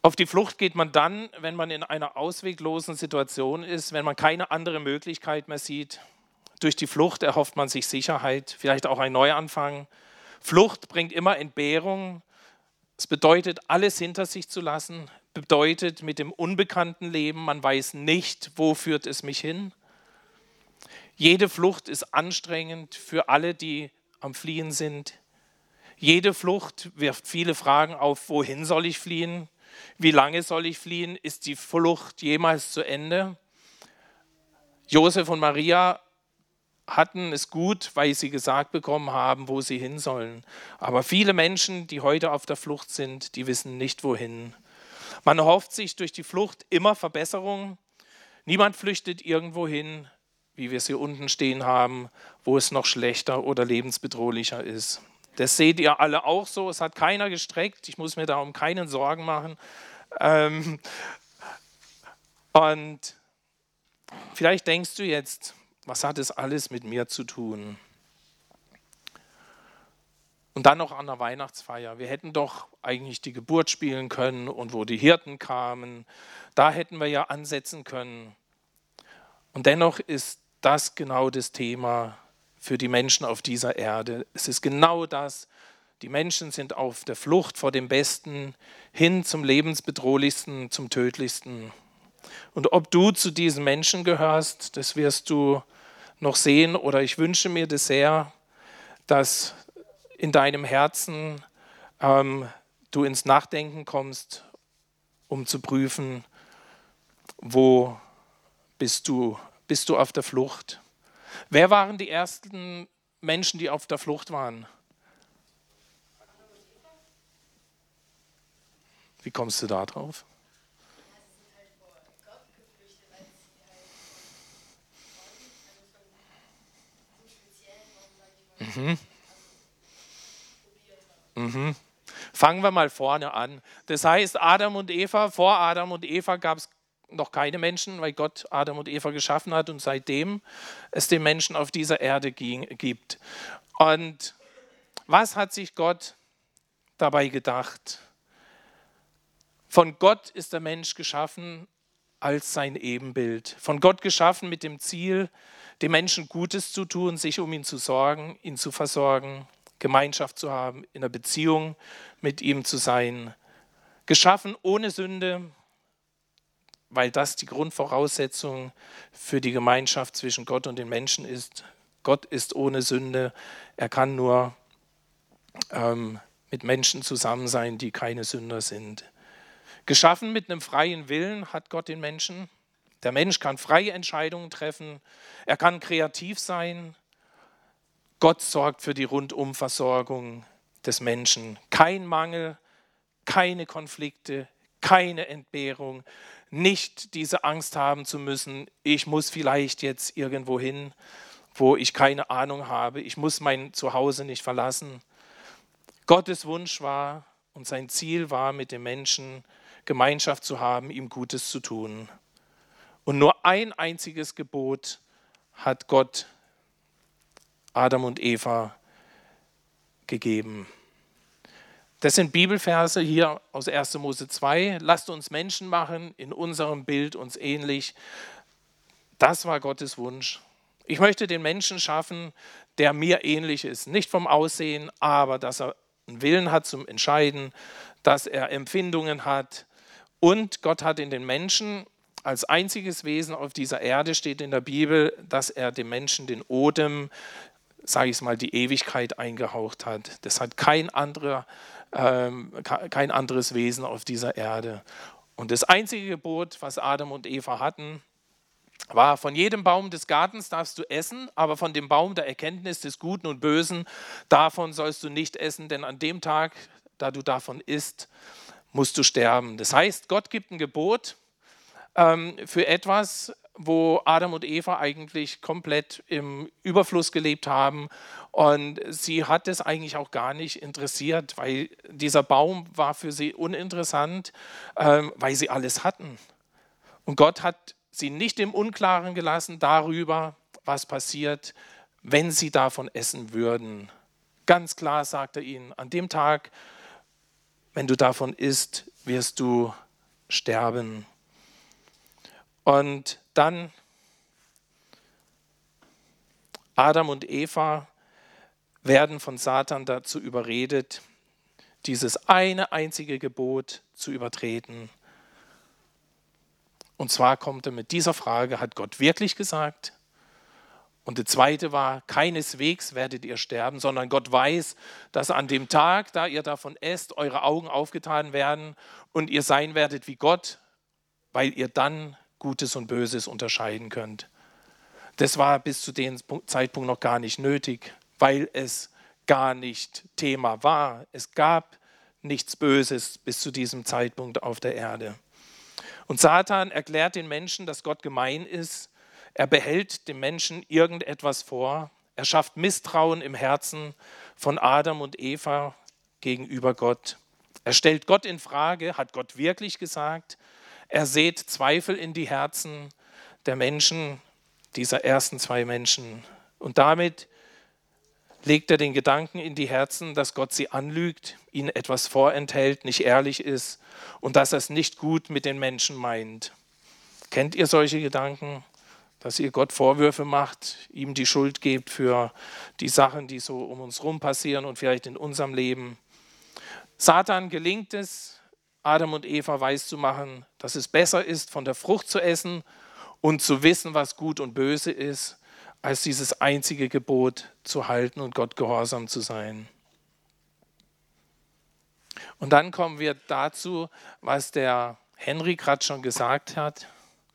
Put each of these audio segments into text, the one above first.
Auf die Flucht geht man dann, wenn man in einer ausweglosen Situation ist, wenn man keine andere Möglichkeit mehr sieht. Durch die Flucht erhofft man sich Sicherheit, vielleicht auch ein Neuanfang. Flucht bringt immer Entbehrung. Es bedeutet, alles hinter sich zu lassen, bedeutet mit dem unbekannten Leben, man weiß nicht, wo führt es mich hin. Jede Flucht ist anstrengend für alle, die am Fliehen sind. Jede Flucht wirft viele Fragen auf, wohin soll ich fliehen? Wie lange soll ich fliehen? Ist die Flucht jemals zu Ende? Josef und Maria hatten es gut, weil sie gesagt bekommen haben, wo sie hin sollen. Aber viele Menschen, die heute auf der Flucht sind, die wissen nicht, wohin. Man erhofft sich durch die Flucht immer Verbesserung. Niemand flüchtet irgendwo hin, wie wir es hier unten stehen haben, wo es noch schlechter oder lebensbedrohlicher ist. Das seht ihr alle auch so. Es hat keiner gestreckt. Ich muss mir darum keinen Sorgen machen. Und vielleicht denkst du jetzt, was hat es alles mit mir zu tun? Und dann noch an der Weihnachtsfeier. Wir hätten doch eigentlich die Geburt spielen können und wo die Hirten kamen. Da hätten wir ja ansetzen können. Und dennoch ist das genau das Thema für die Menschen auf dieser Erde. Es ist genau das. Die Menschen sind auf der Flucht vor dem Besten hin zum Lebensbedrohlichsten, zum Tödlichsten. Und ob du zu diesen Menschen gehörst, das wirst du noch sehen. Oder ich wünsche mir das sehr, dass in deinem Herzen du ins Nachdenken kommst, um zu prüfen, wo bist du auf der Flucht. Wer waren die ersten Menschen, die auf der Flucht waren? Wie kommst du da drauf? Fangen wir mal vorne an. Das heißt, vor Adam und Eva gab es noch keine Menschen, weil Gott Adam und Eva geschaffen hat und seitdem es den Menschen auf dieser Erde gibt. Und was hat sich Gott dabei gedacht? Von Gott ist der Mensch geschaffen als sein Ebenbild. Von Gott geschaffen mit dem Ziel, dem Menschen Gutes zu tun, sich um ihn zu sorgen, ihn zu versorgen, Gemeinschaft zu haben, in einer Beziehung mit ihm zu sein. Geschaffen ohne Sünde, weil das die Grundvoraussetzung für die Gemeinschaft zwischen Gott und den Menschen ist. Gott ist ohne Sünde. Er kann nur mit Menschen zusammen sein, die keine Sünder sind. Geschaffen mit einem freien Willen hat Gott den Menschen. Der Mensch kann freie Entscheidungen treffen. Er kann kreativ sein. Gott sorgt für die Rundumversorgung des Menschen. Kein Mangel, keine Konflikte, keine Entbehrung. Nicht diese Angst haben zu müssen, ich muss vielleicht jetzt irgendwo hin, wo ich keine Ahnung habe. Ich muss mein Zuhause nicht verlassen. Gottes Wunsch war und sein Ziel war, mit dem Menschen Gemeinschaft zu haben, ihm Gutes zu tun. Und nur ein einziges Gebot hat Gott Adam und Eva gegeben. Das sind Bibelverse hier aus 1. Mose 2. Lasst uns Menschen machen, in unserem Bild uns ähnlich. Das war Gottes Wunsch. Ich möchte den Menschen schaffen, der mir ähnlich ist. Nicht vom Aussehen, aber dass er einen Willen hat zum Entscheiden, dass er Empfindungen hat. Und Gott hat in den Menschen als einziges Wesen auf dieser Erde, steht in der Bibel, dass er dem Menschen den Odem, sage ich es mal, die Ewigkeit eingehaucht hat. Das hat kein anderes Wesen auf dieser Erde. Und das einzige Gebot, was Adam und Eva hatten, war: Von jedem Baum des Gartens darfst du essen, aber von dem Baum der Erkenntnis des Guten und Bösen, davon sollst du nicht essen, denn an dem Tag, da du davon isst, musst du sterben. Das heißt, Gott gibt ein Gebot für etwas, wo Adam und Eva eigentlich komplett im Überfluss gelebt haben. Und sie hat es eigentlich auch gar nicht interessiert, weil dieser Baum war für sie uninteressant, weil sie alles hatten. Und Gott hat sie nicht im Unklaren gelassen darüber, was passiert, wenn sie davon essen würden. Ganz klar sagt er ihnen, an dem Tag, wenn du davon isst, wirst du sterben. Und dann Adam und Eva werden von Satan dazu überredet, dieses eine einzige Gebot zu übertreten. Und zwar kommt er mit dieser Frage, hat Gott wirklich gesagt? Und die zweite war, keineswegs werdet ihr sterben, sondern Gott weiß, dass an dem Tag, da ihr davon esst, eure Augen aufgetan werden und ihr sein werdet wie Gott, weil ihr dann Gutes und Böses unterscheiden könnt. Das war bis zu dem Zeitpunkt noch gar nicht nötig, weil es gar nicht Thema war. Es gab nichts Böses bis zu diesem Zeitpunkt auf der Erde. Und Satan erklärt den Menschen, dass Gott gemein ist. Er behält dem Menschen irgendetwas vor. Er schafft Misstrauen im Herzen von Adam und Eva gegenüber Gott. Er stellt Gott in Frage, hat Gott wirklich gesagt? Er sät Zweifel in die Herzen der Menschen, dieser ersten zwei Menschen. Und damit legt er den Gedanken in die Herzen, dass Gott sie anlügt, ihnen etwas vorenthält, nicht ehrlich ist und dass er es nicht gut mit den Menschen meint. Kennt ihr solche Gedanken? Dass ihr Gott Vorwürfe macht, ihm die Schuld gebt für die Sachen, die so um uns herum passieren und vielleicht in unserem Leben. Satan gelingt es, Adam und Eva weiszumachen, dass es besser ist, von der Frucht zu essen und zu wissen, was gut und böse ist, als dieses einzige Gebot zu halten und Gott gehorsam zu sein. Und dann kommen wir dazu, was der Henry gerade schon gesagt hat.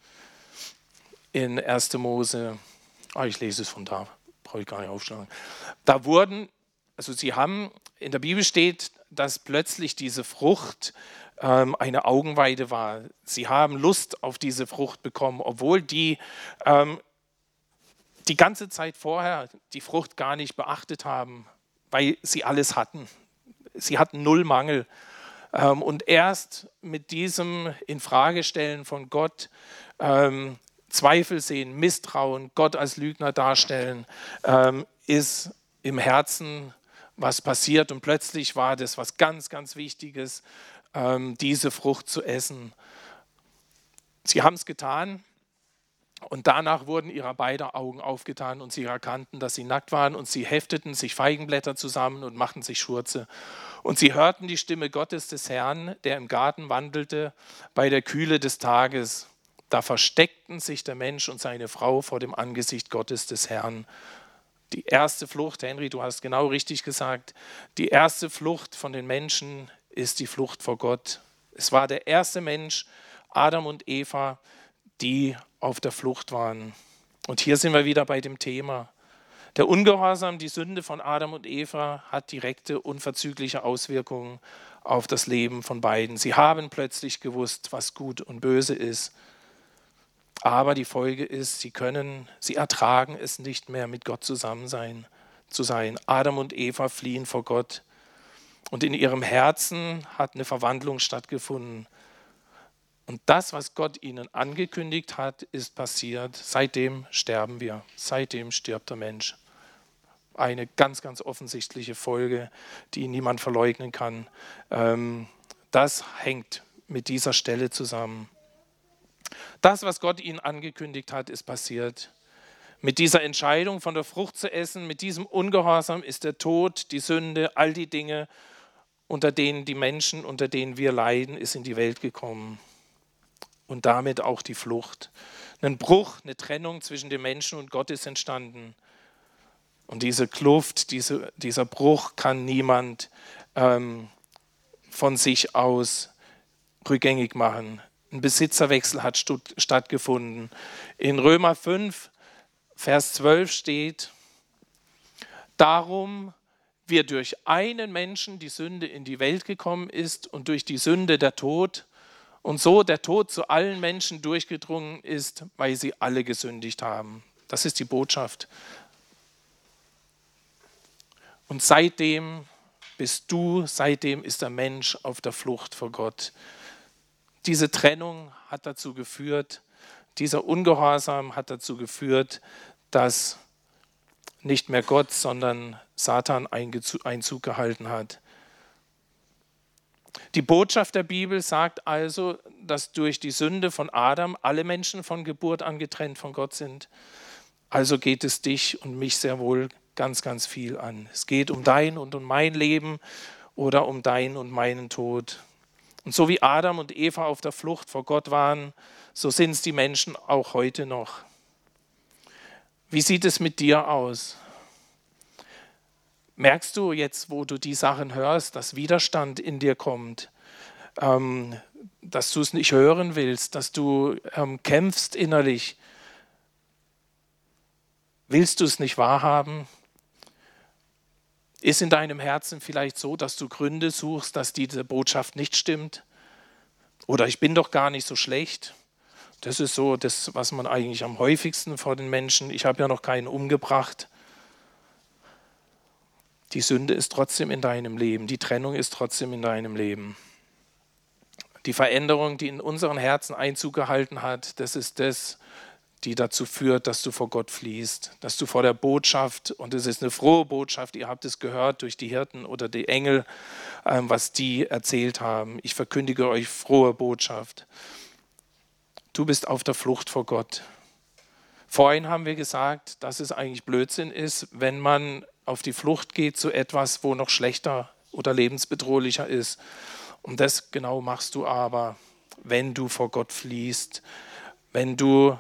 In 1. Mose, ich lese es von da, brauche ich gar nicht aufschlagen. Da in der Bibel steht, dass plötzlich diese Frucht eine Augenweide war. Sie haben Lust auf diese Frucht bekommen, obwohl die ganze Zeit vorher die Frucht gar nicht beachtet haben, weil sie alles hatten. Sie hatten null Mangel. Und erst mit diesem Infragestellen von Gott, Zweifel sehen, Misstrauen, Gott als Lügner darstellen, ist im Herzen was passiert. Und plötzlich war das was ganz, ganz Wichtiges, diese Frucht zu essen. Sie haben es getan und danach wurden ihre beiden Augen aufgetan und sie erkannten, dass sie nackt waren und sie hefteten sich Feigenblätter zusammen und machten sich Schurze. Und sie hörten die Stimme Gottes des Herrn, der im Garten wandelte, bei der Kühle des Tages. Da versteckten sich der Mensch und seine Frau vor dem Angesicht Gottes des Herrn. Die erste Flucht, Henry, du hast genau richtig gesagt, die erste Flucht von den Menschen ist die Flucht vor Gott. Es war der erste Mensch, Adam und Eva, die auf der Flucht waren. Und hier sind wir wieder bei dem Thema. Der Ungehorsam, die Sünde von Adam und Eva hat direkte, unverzügliche Auswirkungen auf das Leben von beiden. Sie haben plötzlich gewusst, was gut und böse ist. Aber die Folge ist, sie ertragen es nicht mehr, mit Gott zusammen zu sein. Adam und Eva fliehen vor Gott. Und in ihrem Herzen hat eine Verwandlung stattgefunden. Und das, was Gott ihnen angekündigt hat, ist passiert. Seitdem sterben wir. Seitdem stirbt der Mensch. Eine ganz, ganz offensichtliche Folge, die niemand verleugnen kann. Das hängt mit dieser Stelle zusammen. Das, was Gott ihnen angekündigt hat, ist passiert. Mit dieser Entscheidung, von der Frucht zu essen, mit diesem Ungehorsam ist der Tod, die Sünde, all die Dinge, unter denen die Menschen, unter denen wir leiden, ist in die Welt gekommen. Und damit auch die Flucht. Ein Bruch, eine Trennung zwischen dem Menschen und Gott ist entstanden. Und diese Kluft, dieser Bruch kann niemand von sich aus rückgängig machen. Ein Besitzerwechsel hat stattgefunden. In Römer 5, Vers 12 steht, darum, wie durch einen Menschen die Sünde in die Welt gekommen ist und durch die Sünde der Tod und so der Tod zu allen Menschen durchgedrungen ist, weil sie alle gesündigt haben. Das ist die Botschaft. Und seitdem seitdem ist der Mensch auf der Flucht vor Gott. Diese Trennung hat dazu geführt, dieser Ungehorsam hat dazu geführt, dass nicht mehr Gott, sondern Satan Einzug gehalten hat. Die Botschaft der Bibel sagt also, dass durch die Sünde von Adam alle Menschen von Geburt an getrennt von Gott sind. Also geht es dich und mich sehr wohl ganz, ganz viel an. Es geht um dein und um mein Leben oder um deinen und meinen Tod. Und so wie Adam und Eva auf der Flucht vor Gott waren, so sind es die Menschen auch heute noch. Wie sieht es mit dir aus? Merkst du jetzt, wo du die Sachen hörst, dass Widerstand in dir kommt, dass du es nicht hören willst, dass du kämpfst innerlich? Willst du es nicht wahrhaben? Ist in deinem Herzen vielleicht so, dass du Gründe suchst, dass diese Botschaft nicht stimmt? Oder ich bin doch gar nicht so schlecht. Das ist so das, was man eigentlich am häufigsten vor den Menschen, ich habe ja noch keinen umgebracht. Die Sünde ist trotzdem in deinem Leben, die Trennung ist trotzdem in deinem Leben. Die Veränderung, die in unseren Herzen Einzug gehalten hat, das ist das, die dazu führt, dass du vor Gott fliehst, dass du vor der Botschaft, und es ist eine frohe Botschaft, ihr habt es gehört durch die Hirten oder die Engel, was die erzählt haben. Ich verkündige euch frohe Botschaft. Du bist auf der Flucht vor Gott. Vorhin haben wir gesagt, dass es eigentlich Blödsinn ist, wenn man auf die Flucht geht zu etwas, wo noch schlechter oder lebensbedrohlicher ist. Und das genau machst du aber, wenn du vor Gott fliehst, wenn dir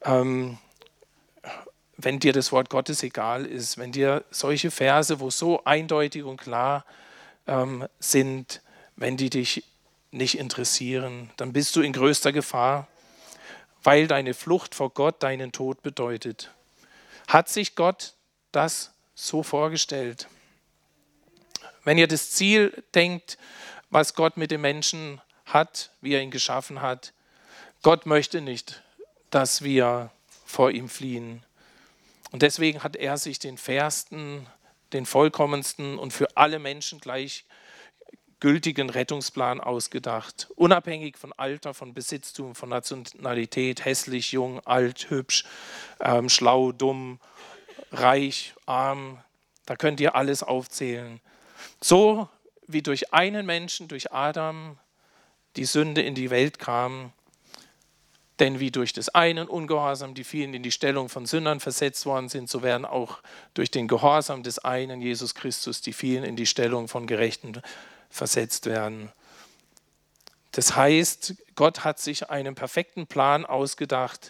das Wort Gottes egal ist, wenn dir solche Verse, wo so eindeutig und klar sind, wenn die dich nicht interessieren, dann bist du in größter Gefahr, weil deine Flucht vor Gott deinen Tod bedeutet. Hat sich Gott das so vorgestellt? Wenn ihr das Ziel denkt, was Gott mit dem Menschen hat, wie er ihn geschaffen hat, Gott möchte nicht, dass wir vor ihm fliehen. Und deswegen hat er sich den fairsten, den vollkommensten und für alle Menschen gleich gültigen Rettungsplan ausgedacht. Unabhängig von Alter, von Besitztum, von Nationalität, hässlich, jung, alt, hübsch, schlau, dumm, reich, arm, da könnt ihr alles aufzählen. So wie durch einen Menschen, durch Adam, die Sünde in die Welt kam, denn wie durch des einen Ungehorsam die vielen in die Stellung von Sündern versetzt worden sind, so werden auch durch den Gehorsam des einen, Jesus Christus, die vielen in die Stellung von Gerechten versetzt werden. Das heißt, Gott hat sich einen perfekten Plan ausgedacht,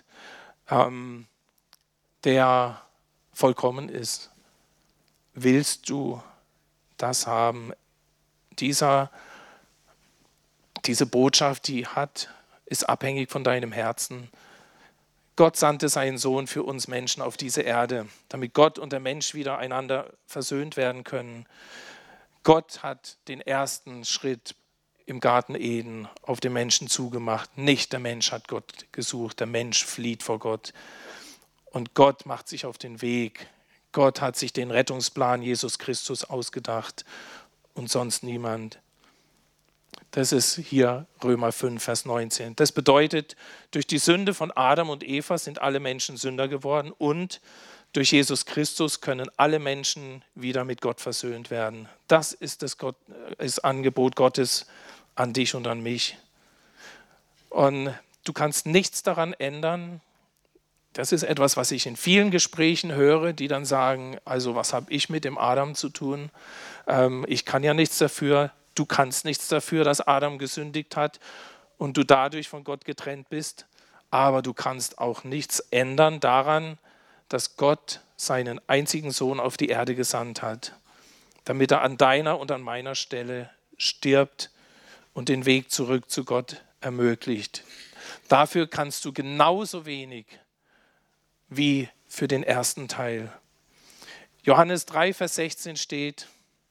der vollkommen ist. Willst du das haben? Diese Botschaft, ist abhängig von deinem Herzen. Gott sandte seinen Sohn für uns Menschen auf diese Erde, damit Gott und der Mensch wieder einander versöhnt werden können. Gott hat den ersten Schritt im Garten Eden auf den Menschen zugemacht. Nicht der Mensch hat Gott gesucht, der Mensch flieht vor Gott. Und Gott macht sich auf den Weg. Gott hat sich den Rettungsplan Jesus Christus ausgedacht und sonst niemand. Das ist hier Römer 5, Vers 19. Das bedeutet, durch die Sünde von Adam und Eva sind alle Menschen Sünder geworden und durch Jesus Christus können alle Menschen wieder mit Gott versöhnt werden. Das ist das Angebot Gottes an dich und an mich. Und du kannst nichts daran ändern. Das ist etwas, was ich in vielen Gesprächen höre, die dann sagen, also was habe ich mit dem Adam zu tun? Ich kann ja nichts dafür. Du kannst nichts dafür, dass Adam gesündigt hat und du dadurch von Gott getrennt bist. Aber du kannst auch nichts ändern daran, dass Gott seinen einzigen Sohn auf die Erde gesandt hat, damit er an deiner und an meiner Stelle stirbt und den Weg zurück zu Gott ermöglicht. Dafür kannst du genauso wenig wie für den ersten Teil. Johannes 3, Vers 16 steht,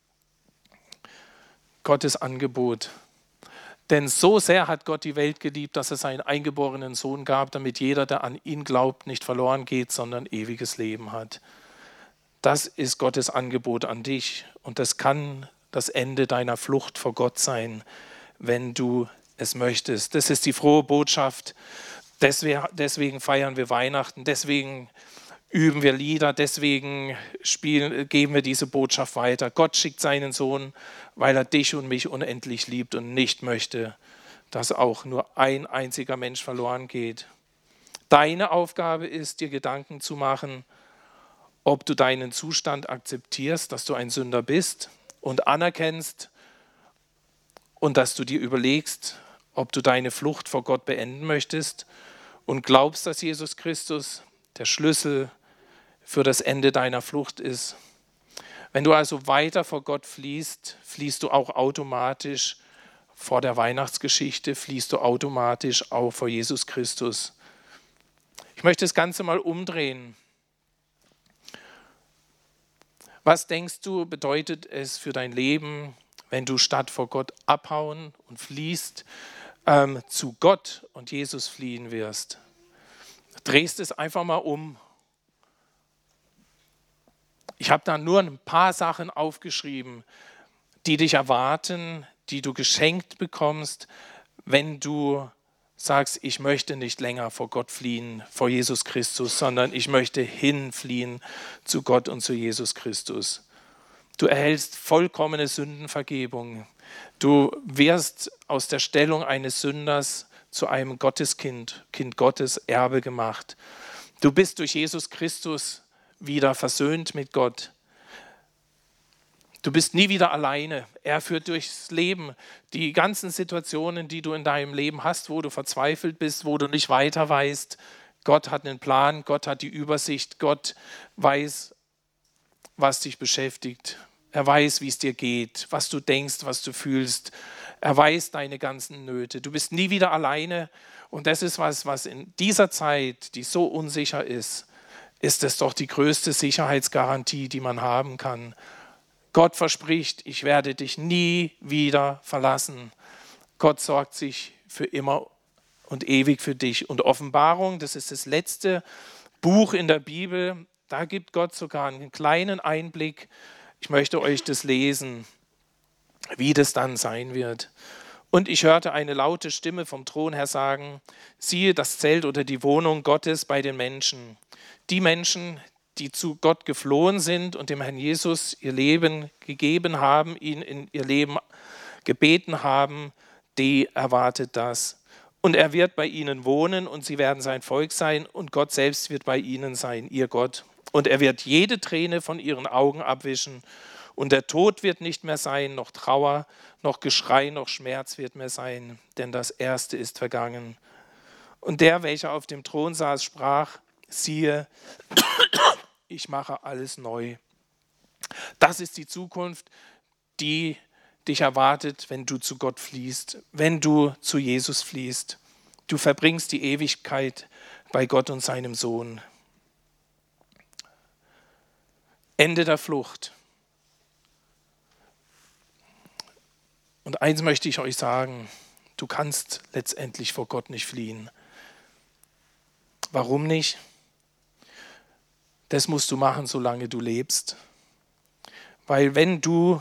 Gottes Angebot. Denn so sehr hat Gott die Welt geliebt, dass er seinen eingeborenen Sohn gab, damit jeder, der an ihn glaubt, nicht verloren geht, sondern ewiges Leben hat. Das ist Gottes Angebot an dich und das kann das Ende deiner Flucht vor Gott sein, wenn du es möchtest. Das ist die frohe Botschaft. Deswegen feiern wir Weihnachten, deswegen üben wir Lieder, deswegen geben wir diese Botschaft weiter. Gott schickt seinen Sohn, weil er dich und mich unendlich liebt und nicht möchte, dass auch nur ein einziger Mensch verloren geht. Deine Aufgabe ist, dir Gedanken zu machen, ob du deinen Zustand akzeptierst, dass du ein Sünder bist und anerkennst und dass du dir überlegst, ob du deine Flucht vor Gott beenden möchtest und glaubst, dass Jesus Christus der Schlüssel für das Ende deiner Flucht ist. Wenn du also weiter vor Gott fliehst, fliehst du auch automatisch vor der Weihnachtsgeschichte, fliehst du automatisch auch vor Jesus Christus. Ich möchte das Ganze mal umdrehen. Was denkst du, bedeutet es für dein Leben, wenn du statt vor Gott abhauen und fliehst, zu Gott und Jesus fliehen wirst? Drehst es einfach mal um. Ich habe da nur ein paar Sachen aufgeschrieben, die dich erwarten, die du geschenkt bekommst, wenn du sagst, ich möchte nicht länger vor Gott fliehen, vor Jesus Christus, sondern ich möchte hinfliehen zu Gott und zu Jesus Christus. Du erhältst vollkommene Sündenvergebung. Du wirst aus der Stellung eines Sünders zu einem Gotteskind, Kind Gottes, Erbe gemacht. Du bist durch Jesus Christus wieder versöhnt mit Gott. Du bist nie wieder alleine. Er führt durchs Leben. Die ganzen Situationen, die du in deinem Leben hast, wo du verzweifelt bist, wo du nicht weiter weißt, Gott hat einen Plan, Gott hat die Übersicht, Gott weiß, was dich beschäftigt. Er weiß, wie es dir geht, was du denkst, was du fühlst. Er weiß deine ganzen Nöte. Du bist nie wieder alleine. Und das ist was in dieser Zeit, die so unsicher ist es doch die größte Sicherheitsgarantie, die man haben kann. Gott verspricht, ich werde dich nie wieder verlassen. Gott sorgt sich für immer und ewig für dich. Und Offenbarung, das ist das letzte Buch in der Bibel, da gibt Gott sogar einen kleinen Einblick. Ich möchte euch das lesen, wie das dann sein wird. Und ich hörte eine laute Stimme vom Thron her sagen, siehe das Zelt oder die Wohnung Gottes bei den Menschen. Die Menschen, die zu Gott geflohen sind und dem Herrn Jesus ihr Leben gegeben haben, ihn in ihr Leben gebeten haben, die erwartet das. Und er wird bei ihnen wohnen und sie werden sein Volk sein und Gott selbst wird bei ihnen sein, ihr Gott. Und er wird jede Träne von ihren Augen abwischen und der Tod wird nicht mehr sein, noch Trauer, noch Geschrei, noch Schmerz wird mehr sein, denn das Erste ist vergangen. Und der, welcher auf dem Thron saß, sprach, siehe, ich mache alles neu. Das ist die Zukunft, die dich erwartet, wenn du zu Gott fliehst, wenn du zu Jesus fliehst. Du verbringst die Ewigkeit bei Gott und seinem Sohn. Ende der Flucht. Und eins möchte ich euch sagen, du kannst letztendlich vor Gott nicht fliehen. Warum nicht? Das musst du machen, solange du lebst. Weil wenn du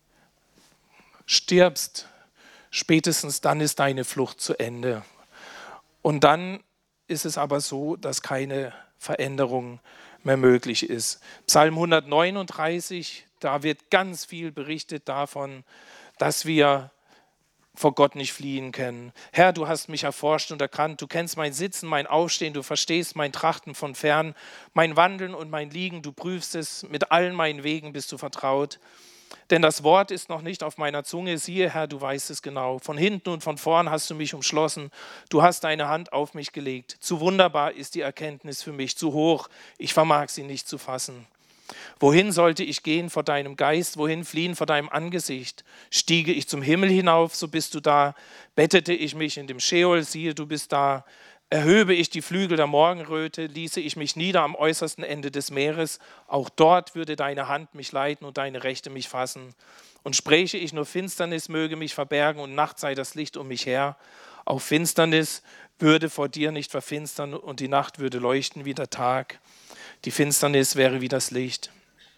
stirbst, spätestens dann ist deine Flucht zu Ende. Und dann ist es aber so, dass keine Veränderung mehr möglich ist. Psalm 139, da wird ganz viel berichtet davon, dass wir vor Gott nicht fliehen können. Herr, du hast mich erforscht und erkannt, du kennst mein Sitzen, mein Aufstehen, du verstehst mein Trachten von fern, mein Wandeln und mein Liegen, du prüfst es, mit allen meinen Wegen bist du vertraut. Denn das Wort ist noch nicht auf meiner Zunge, siehe Herr, du weißt es genau. Von hinten und von vorn hast du mich umschlossen, du hast deine Hand auf mich gelegt. Zu wunderbar ist die Erkenntnis für mich, zu hoch, ich vermag sie nicht zu fassen. Wohin sollte ich gehen vor deinem Geist, wohin fliehen vor deinem Angesicht? Stiege ich zum Himmel hinauf, so bist du da. Bettete ich mich in dem Scheol, siehe, du bist da. Erhöbe ich die Flügel der Morgenröte, ließe ich mich nieder am äußersten Ende des Meeres, auch dort würde deine Hand mich leiten und deine Rechte mich fassen. Und spräche ich nur Finsternis möge mich verbergen und Nacht sei das Licht um mich her. Auch Finsternis würde vor dir nicht verfinstern und die Nacht würde leuchten wie der Tag. Die Finsternis wäre wie das Licht.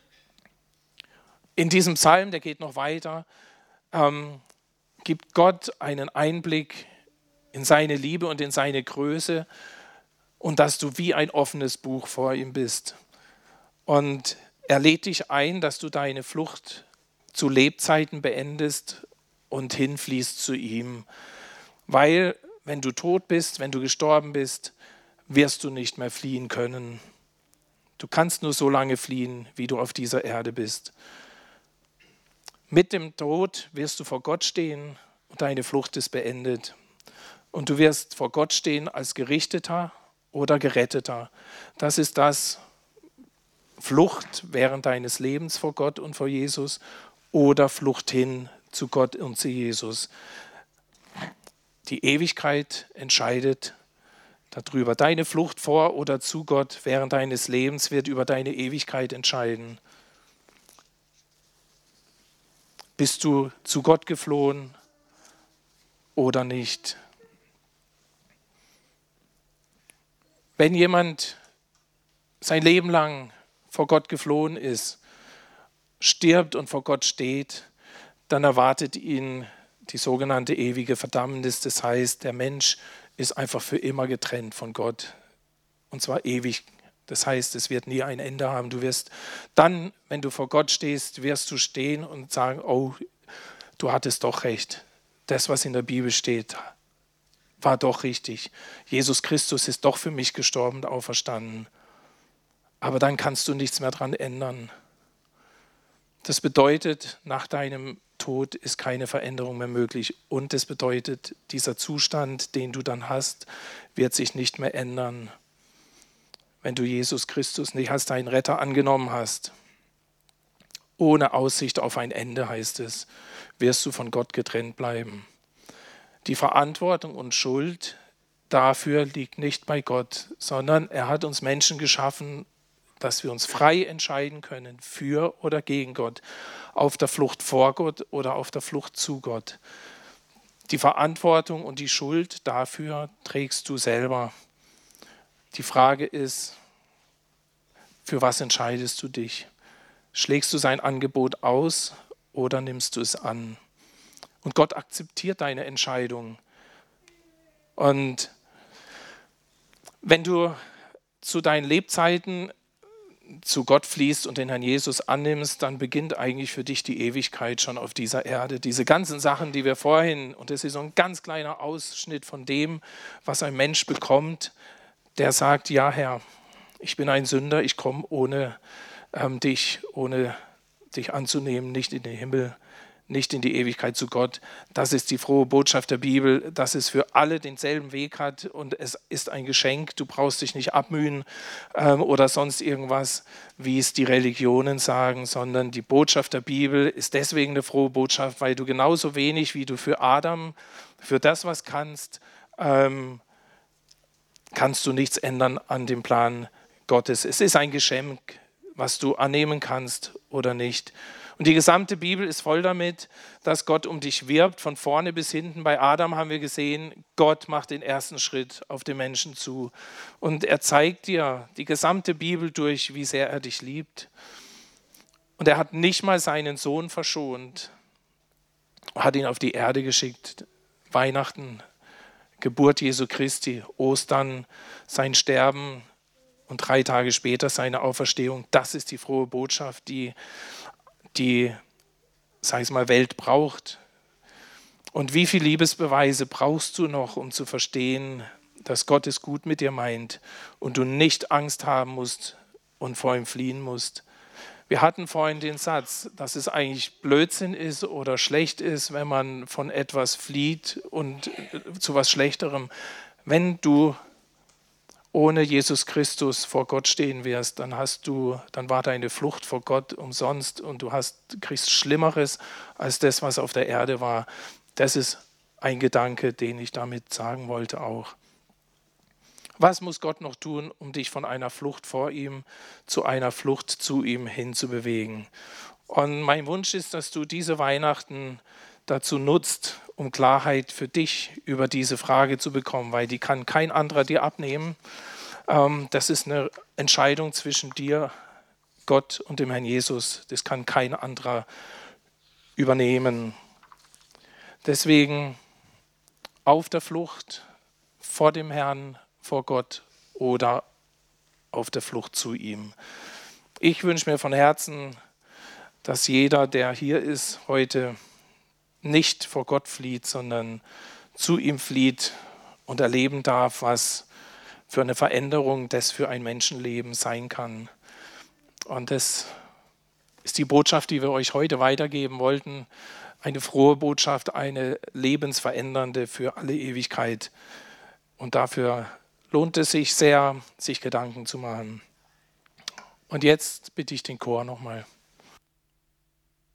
In diesem Psalm, der geht noch weiter, gibt Gott einen Einblick in seine Liebe und in seine Größe und dass du wie ein offenes Buch vor ihm bist. Und er lädt dich ein, dass du deine Flucht zu Lebzeiten beendest und hinfließt zu ihm. Weil, wenn du tot bist, wenn du gestorben bist, wirst du nicht mehr fliehen können. Du kannst nur so lange fliehen, wie du auf dieser Erde bist. Mit dem Tod wirst du vor Gott stehen und deine Flucht ist beendet. Und du wirst vor Gott stehen als Gerichteter oder Geretteter. Das ist das, Flucht während deines Lebens vor Gott und vor Jesus oder Flucht hin zu Gott und zu Jesus. Die Ewigkeit entscheidet darüber. Deine Flucht vor oder zu Gott während deines Lebens wird über deine Ewigkeit entscheiden. Bist du zu Gott geflohen oder nicht? Wenn jemand sein Leben lang vor Gott geflohen ist, stirbt und vor Gott steht, dann erwartet ihn die sogenannte ewige Verdammnis. Das heißt, der Mensch ist einfach für immer getrennt von Gott und zwar ewig. Das heißt, es wird nie ein Ende haben. Du wirst dann, wenn du vor Gott stehst, wirst du stehen und sagen, oh, du hattest doch recht. Das, was in der Bibel steht, war doch richtig. Jesus Christus ist doch für mich gestorben und auferstanden. Aber dann kannst du nichts mehr daran ändern. Das bedeutet, nach deinem Tod ist keine Veränderung mehr möglich. Und das bedeutet, dieser Zustand, den du dann hast, wird sich nicht mehr ändern. Wenn du Jesus Christus nicht als deinen Retter angenommen hast, ohne Aussicht auf ein Ende, heißt es, wirst du von Gott getrennt bleiben. Die Verantwortung und Schuld dafür liegt nicht bei Gott, sondern er hat uns Menschen geschaffen, dass wir uns frei entscheiden können, für oder gegen Gott, auf der Flucht vor Gott oder auf der Flucht zu Gott. Die Verantwortung und die Schuld dafür trägst du selber. Die Frage ist, für was entscheidest du dich? Schlägst du sein Angebot aus oder nimmst du es an? Und Gott akzeptiert deine Entscheidung. Und wenn du zu deinen Lebzeiten zu Gott fließt und den Herrn Jesus annimmst, dann beginnt eigentlich für dich die Ewigkeit schon auf dieser Erde. Diese ganzen Sachen, die wir vorhin, und das ist so ein ganz kleiner Ausschnitt von dem, was ein Mensch bekommt, der sagt, ja Herr, ich bin ein Sünder, ich komme ohne dich anzunehmen, nicht in den Himmel, nicht in die Ewigkeit zu Gott. Das ist die frohe Botschaft der Bibel, dass es für alle denselben Weg hat und es ist ein Geschenk. Du brauchst dich nicht abmühen oder sonst irgendwas, wie es die Religionen sagen, sondern die Botschaft der Bibel ist deswegen eine frohe Botschaft, weil du genauso wenig, wie du für Adam, für das, was kannst du nichts ändern an dem Plan Gottes. Es ist ein Geschenk, was du annehmen kannst oder nicht. Und die gesamte Bibel ist voll damit, dass Gott um dich wirbt, von vorne bis hinten. Bei Adam haben wir gesehen, Gott macht den ersten Schritt auf den Menschen zu. Und er zeigt dir die gesamte Bibel durch, wie sehr er dich liebt. Und er hat nicht mal seinen Sohn verschont, hat ihn auf die Erde geschickt. Weihnachten, Geburt Jesu Christi, Ostern, sein Sterben und 3 Tage später seine Auferstehung. Das ist die frohe Botschaft, die sag ich mal, Welt braucht. Und wie viele Liebesbeweise brauchst du noch, um zu verstehen, dass Gott es gut mit dir meint und du nicht Angst haben musst und vor ihm fliehen musst? Wir hatten vorhin den Satz, dass es eigentlich Blödsinn ist oder schlecht ist, wenn man von etwas flieht und zu was Schlechterem. Wenn du ohne Jesus Christus vor Gott stehen wirst, dann war deine Flucht vor Gott umsonst und du kriegst Schlimmeres als das, was auf der Erde war. Das ist ein Gedanke, den ich damit sagen wollte auch. Was muss Gott noch tun, um dich von einer Flucht vor ihm zu einer Flucht zu ihm hinzubewegen? Und mein Wunsch ist, dass du diese Weihnachten dazu nutzt, um Klarheit für dich über diese Frage zu bekommen, weil die kann kein anderer dir abnehmen. Das ist eine Entscheidung zwischen dir, Gott und dem Herrn Jesus. Das kann kein anderer übernehmen. Deswegen auf der Flucht vor dem Herrn, vor Gott oder auf der Flucht zu ihm. Ich wünsche mir von Herzen, dass jeder, der hier ist heute, nicht vor Gott flieht, sondern zu ihm flieht und erleben darf, was für eine Veränderung das für ein Menschenleben sein kann. Und das ist die Botschaft, die wir euch heute weitergeben wollten. Eine frohe Botschaft, eine lebensverändernde für alle Ewigkeit. Und dafür lohnt es sich sehr, sich Gedanken zu machen. Und jetzt bitte ich den Chor nochmal.